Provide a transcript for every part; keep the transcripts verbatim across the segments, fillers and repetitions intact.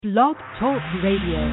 Blog Talk Radio.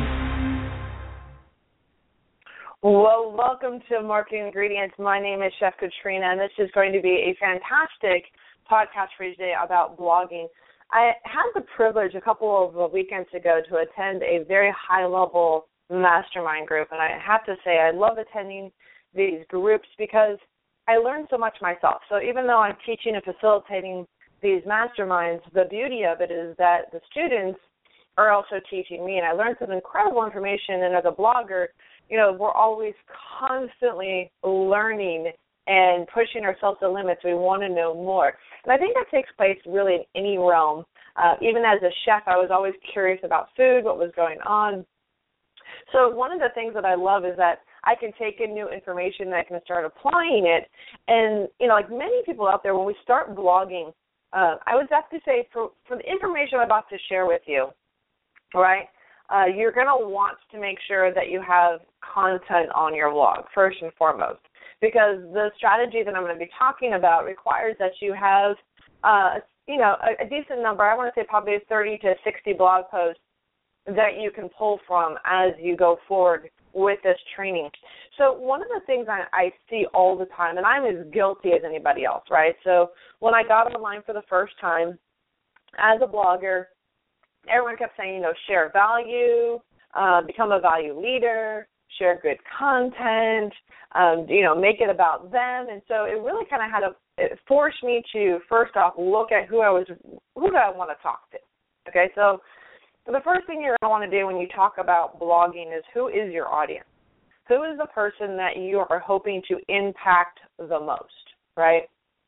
Well, welcome to Marketing Ingredients. My name is Chef Katrina, and this is going to be a fantastic podcast for you today about blogging. I had the privilege a couple of weekends ago to attend a very high-level mastermind group, and I have to say I love attending these groups because I learn so much myself. So even though I'm teaching and facilitating these masterminds, the beauty of it is that the students are also teaching me, and I learned some incredible information. And as a blogger, you know, we're always constantly learning and pushing ourselves to limits. We want to know more. And I think that takes place really in any realm. Uh, even as a chef, I was always curious about food, what was going on. So one of the things that I love is that I can take in new information and I can start applying it. And, you know, like many people out there, when we start blogging, uh, I would have to say for, for the information I'm about to share with you, right, uh, you're going to want to make sure that you have content on your blog, first and foremost, because the strategy that I'm going to be talking about requires that you have, uh, you know, a, a decent number, I want to say probably thirty to sixty blog posts that you can pull from as you go forward with this training. So one of the things I, I see all the time, and I'm as guilty as anybody else, right? So when I got online for the first time as a blogger, everyone kept saying, you know, share value, uh, become a value leader, share good content, um, you know, make it about them. And so it really kind of had a, it forced me to, first off, look at who I was, who do I want to talk to? Okay, so the first thing you're going to want to do when you talk about blogging is who is your audience? Who is the person that you are hoping to impact the most, right?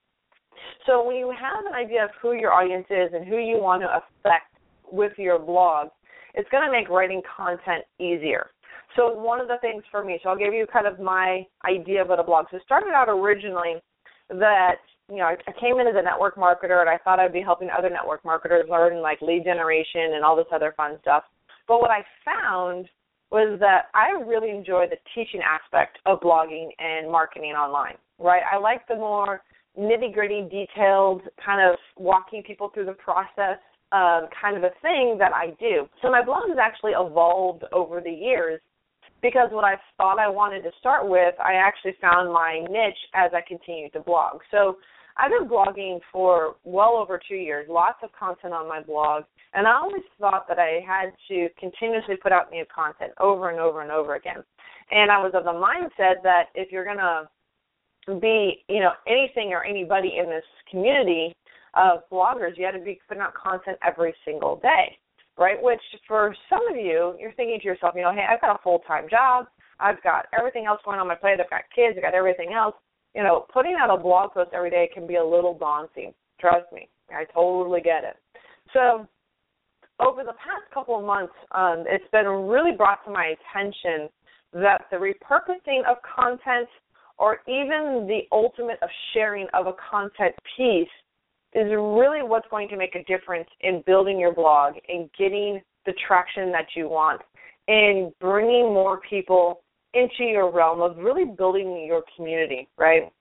So when you have an idea of who your audience is and who you want to affect with your blog, it's going to make writing content easier. So one of the things for me, so I'll give you kind of my idea of what a blog. So it started out originally that, you know, I came in as a network marketer and I thought I'd be helping other network marketers learn like lead generation and all this other fun stuff. But what I found was that I really enjoy the teaching aspect of blogging and marketing online, right? I like the more nitty-gritty, detailed kind of walking people through the process Um, kind of a thing that I do. So my blog has actually evolved over the years because what I thought I wanted to start with, I actually found my niche as I continued to blog. So I've been blogging for well over two years, lots of content on my blog, and I always thought that I had to continuously put out new content over and over and over again. And I was of the mindset that if you're going to be, you know, anything or anybody in this community of bloggers, you had to be putting out content every single day, right? Which for some of you, you're thinking to yourself, you know, hey, I've got a full-time job, I've got everything else going on my plate, I've got kids, I've got everything else. You know, putting out a blog post every day can be a little daunting. Trust me, I totally get it. So over the past couple of months, um, it's been really brought to my attention that the repurposing of content or even the ultimate of sharing of a content piece is really what's going to make a difference in building your blog and getting the traction that you want and bringing more people into your realm of really building your community, right?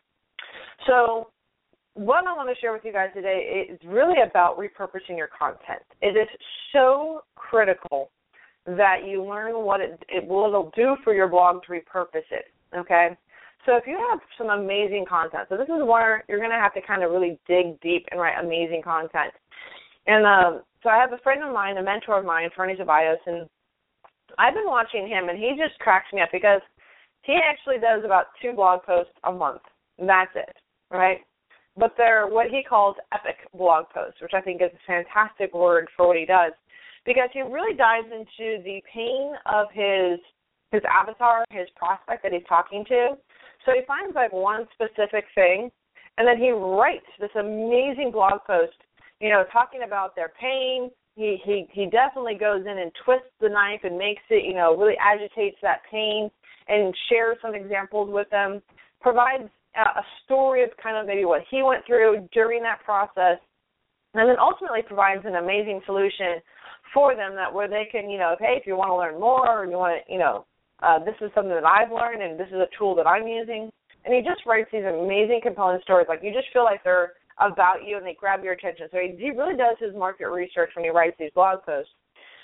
So what I want to share with you guys today is really about repurposing your content. It is so critical that you learn what it, it will it'll do for your blog to repurpose it, okay? So if you have some amazing content, so this is where you're going to have to kind of really dig deep and write amazing content. And um, so I have a friend of mine, a mentor of mine, Fernie Tobias, and I've been watching him, and he just cracks me up because he actually does about two blog posts a month, and that's it, right? But they're what he calls epic blog posts, which I think is a fantastic word for what he does, because he really dives into the pain of his his avatar, his prospect that he's talking to. So he finds like one specific thing, and then he writes this amazing blog post, you know, talking about their pain. He he he definitely goes in and twists the knife and makes it, you know, really agitates that pain and shares some examples with them, provides a, a story of kind of maybe what he went through during that process, and then ultimately provides an amazing solution for them that where they can, you know, hey, if you want to learn more or you want to, you know, Uh, this is something that I've learned, and this is a tool that I'm using. And he just writes these amazing, compelling stories. Like, you just feel like they're about you, and they grab your attention. So he, he really does his market research when he writes these blog posts.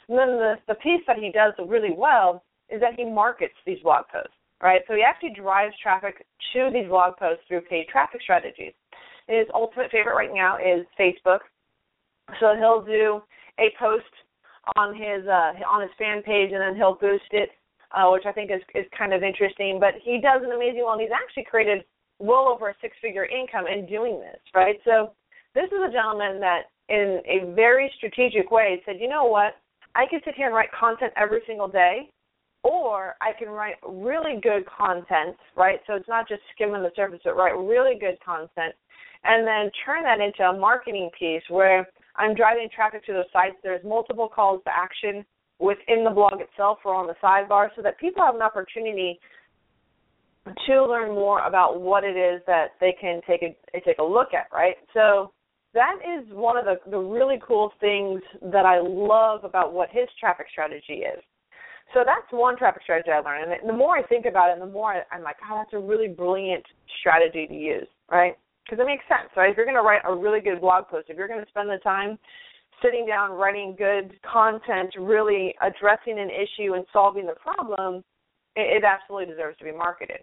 And then the, the piece that he does really well is that he markets these blog posts, right? So he actually drives traffic to these blog posts through paid traffic strategies. His ultimate favorite right now is Facebook. So he'll do a post on his uh, on his fan page, and then he'll boost it, uh, which I think is, is kind of interesting. But he does an amazing one. He's actually created well over a six-figure income in doing this, right? So this is a gentleman that in a very strategic way said, you know what, I can sit here and write content every single day, or I can write really good content, right? So it's not just skimming the surface, but write really good content, and then turn that into a marketing piece where I'm driving traffic to those sites. There's multiple calls to action within the blog itself or on the sidebar so that people have an opportunity to learn more about what it is that they can take a take a look at, right? So that is one of the, the really cool things that I love about what his traffic strategy is. So that's one traffic strategy I learned. And the more I think about it, the more I, I'm like, oh, that's a really brilliant strategy to use, right? Because it makes sense, right? If you're going to write a really good blog post, if you're going to spend the time sitting down writing good content, really addressing an issue and solving the problem, it, it absolutely deserves to be marketed.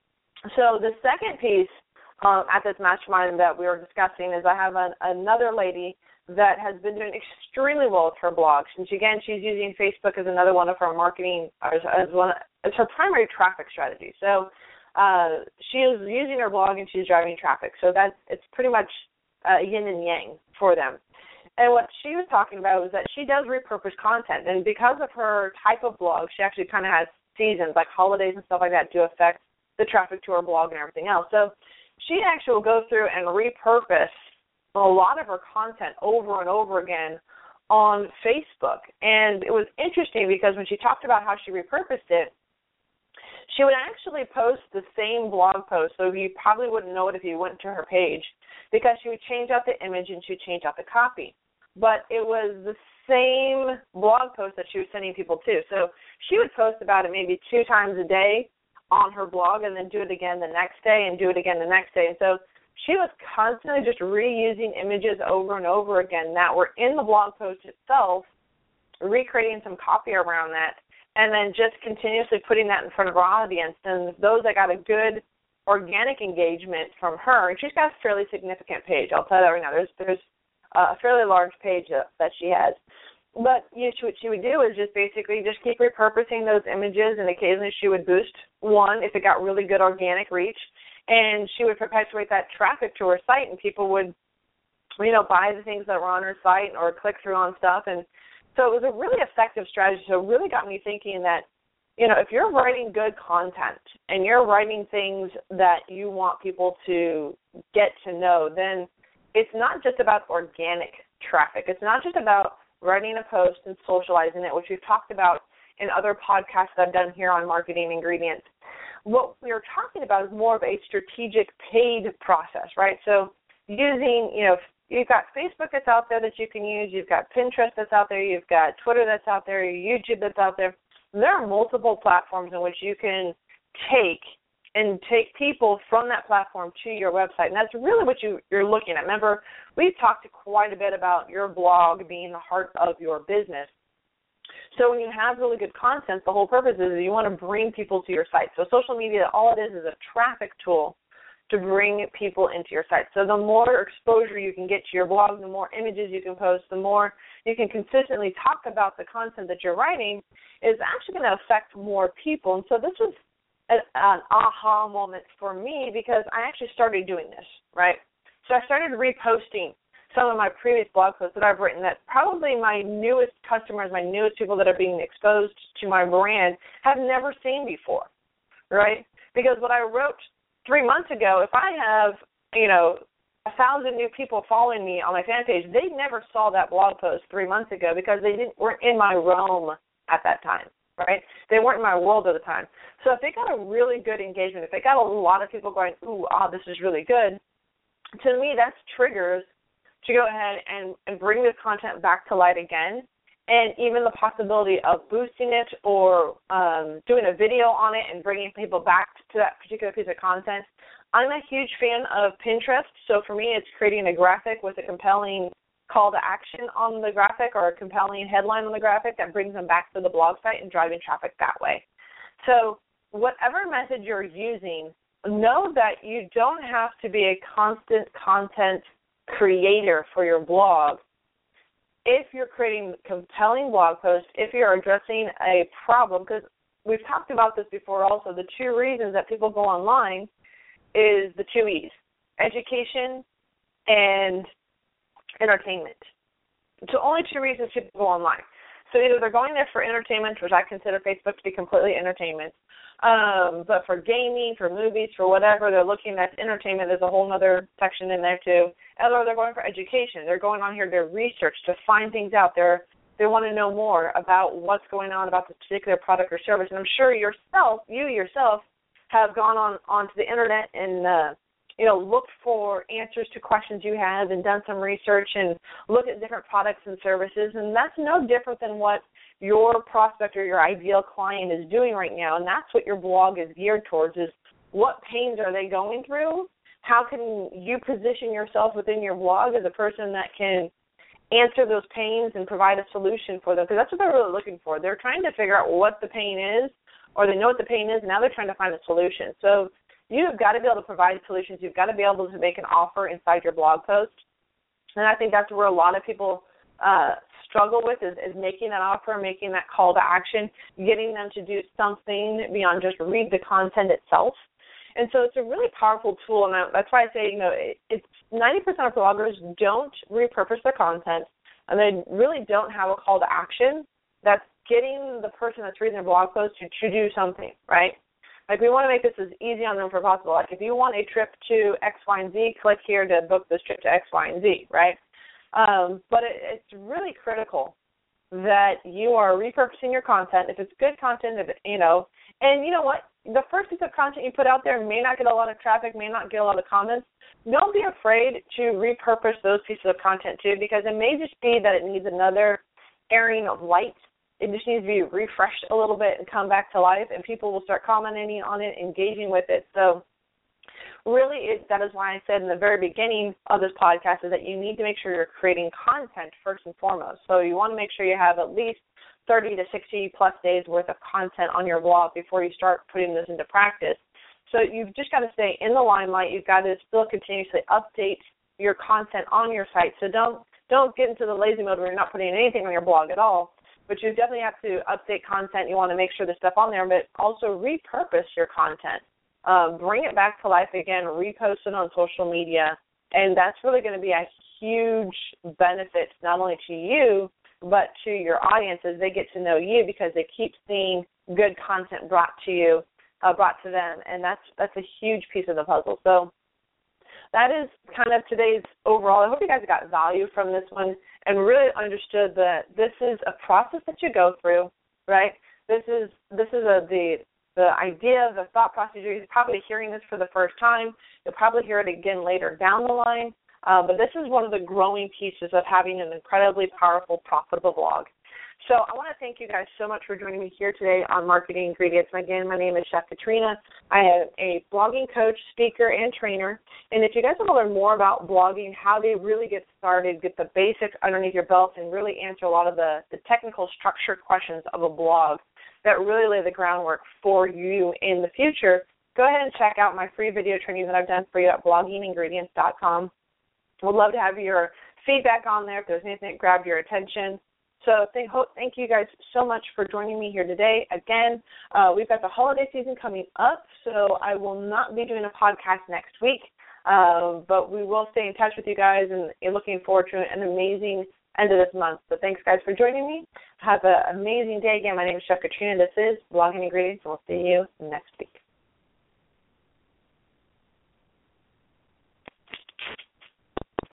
So the second piece um, at this mastermind that we were discussing is I have an, another lady that has been doing extremely well with her blog. And she, again, she's using Facebook as another one of her marketing, as, as one as her primary traffic strategy. So Uh, she is using her blog and she's driving traffic. So that's it's pretty much uh, yin and yang for them. And what she was talking about was that she does repurpose content. And because of her type of blog, she actually kind of has seasons, like holidays and stuff like that, do affect the traffic to her blog and everything else. So she actually will go through and repurpose a lot of her content over and over again on Facebook. And it was interesting because when she talked about how she repurposed it, she would actually post the same blog post, so you probably wouldn't know it if you went to her page, because she would change out the image and she would change out the copy. But it was the same blog post that she was sending people to. So she would post about it maybe two times a day on her blog and then do it again the next day and do it again the next day. And so she was constantly just reusing images over and over again that were in the blog post itself, recreating some copy around that, and then just continuously putting that in front of our audience. And those that got a good organic engagement from her, and she's got a fairly significant page, I'll tell you that right now. There's, there's a fairly large page that she has. But you know, what she would do is just basically just keep repurposing those images, and occasionally she would boost one if it got really good organic reach, and she would perpetuate that traffic to her site, and people would, you know, buy the things that were on her site or click through on stuff. And so it was a really effective strategy. So it really got me thinking that, you know, if you're writing good content and you're writing things that you want people to get to know, then it's not just about organic traffic. It's not just about writing a post and socializing it, which we've talked about in other podcasts that I've done here on marketing ingredients. What we're talking about is more of a strategic paid process, right? So using, you know, you've got Facebook that's out there that you can use. You've got Pinterest that's out there. You've got Twitter that's out there. YouTube that's out there. There are multiple platforms in which you can take and take people from that platform to your website. And that's really what you, you're looking at. Remember, we've talked quite a bit about your blog being the heart of your business. So when you have really good content, the whole purpose is you want to bring people to your site. So social media, all it is is a traffic tool to bring people into your site. So the more exposure you can get to your blog, the more images you can post, the more you can consistently talk about the content that you're writing, is actually going to affect more people. And so this was an, an aha moment for me, because I actually started doing this, right? So I started reposting some of my previous blog posts that I've written that probably my newest customers, my newest people that are being exposed to my brand have never seen before, right? Because what I wrote three months ago, if I have, you know, a thousand new people following me on my fan page, they never saw that blog post three months ago because they didn't weren't in my realm at that time, right? They weren't in my world at the time. So if they got a really good engagement, if they got a lot of people going, ooh, ah, this is really good, to me that's triggers to go ahead and, and bring this content back to light again, and even the possibility of boosting it or um, doing a video on it and bringing people back to that particular piece of content. I'm a huge fan of Pinterest, so for me it's creating a graphic with a compelling call to action on the graphic or a compelling headline on the graphic that brings them back to the blog site and driving traffic that way. So whatever method you're using, know that you don't have to be a constant content creator for your blog. If you're creating compelling blog posts, if you're addressing a problem, because we've talked about this before also, the two reasons that people go online is the two E's, education and entertainment. So only two reasons people go online. So either they're going there for entertainment, which I consider Facebook to be completely entertainment, um, but for gaming, for movies, for whatever, they're looking at entertainment. There's a whole other section in there too. Or they're going for education. They're going on here to research, to find things out there. They want to know more about what's going on about this particular product or service. And I'm sure yourself, you yourself, have gone on onto the internet and uh, you know, looked for answers to questions you have and done some research and looked at different products and services. And that's no different than what your prospect or your ideal client is doing right now. And that's what your blog is geared towards, is what pains are they going through? How can you position yourself within your blog as a person that can answer those pains and provide a solution for them? Because that's what they're really looking for. They're trying to figure out what the pain is, or they know what the pain is, and now they're trying to find a solution. So you've got to be able to provide solutions. You've got to be able to make an offer inside your blog post. And I think that's where a lot of people uh, struggle with is, is making that offer, making that call to action, getting them to do something beyond just read the content itself. And so it's a really powerful tool, and that's why I say, you know, it, it's ninety percent of bloggers don't repurpose their content, and they really don't have a call to action that's getting the person that's reading their blog post to, to do something, right? Like, we want to make this as easy on them as possible. Like, if you want a trip to X, Y, and Z, click here to book this trip to X, Y, and Z, right? Um, but it, it's really critical that you are repurposing your content. If it's good content, if it, you know, and you know what? The first piece of content you put out there may not get a lot of traffic, may not get a lot of comments. Don't be afraid to repurpose those pieces of content too, because it may just be that it needs another airing of light. It just needs to be refreshed a little bit and come back to life, and people will start commenting on it, engaging with it. So really, it, that is why I said in the very beginning of this podcast is that you need to make sure you're creating content first and foremost. So you want to make sure you have at least thirty to sixty plus days worth of content on your blog before you start putting this into practice. So you've just got to stay in the limelight. You've got to still continuously update your content on your site. So don't don't get into the lazy mode where you're not putting anything on your blog at all. But you definitely have to update content. You want to make sure there's stuff on there, but also repurpose your content. Um, bring it back to life again, repost it on social media, and that's really going to be a huge benefit not only to you, but to your audience as they get to know you, because they keep seeing good content brought to you, uh, brought to them, and that's that's a huge piece of the puzzle. So that is kind of today's overall. I hope you guys got value from this one and really understood that this is a process that you go through, right? This is this is a, the the idea, the thought process. You're probably hearing this for the first time. You'll probably hear it again later down the line. Uh, but this is one of the growing pieces of having an incredibly powerful, profitable blog. So I want to thank you guys so much for joining me here today on Marketing Ingredients. Again, my name is Chef Katrina. I am a blogging coach, speaker, and trainer. And if you guys want to learn more about blogging, how to really get started, get the basics underneath your belt, and really answer a lot of the, the technical structured questions of a blog that really lay the groundwork for you in the future, go ahead and check out my free video training that I've done for you at blogging ingredients dot com. We'd love to have your feedback on there if there's anything that grabbed your attention. So thank, thank you guys so much for joining me here today. Again, uh, we've got the holiday season coming up, so I will not be doing a podcast next week, um, but we will stay in touch with you guys, and looking forward to an amazing end of this month. So thanks, guys, for joining me. Have an amazing day. Again, my name is Chef Katrina. This is Blogging Ingredients, and we'll see you next week.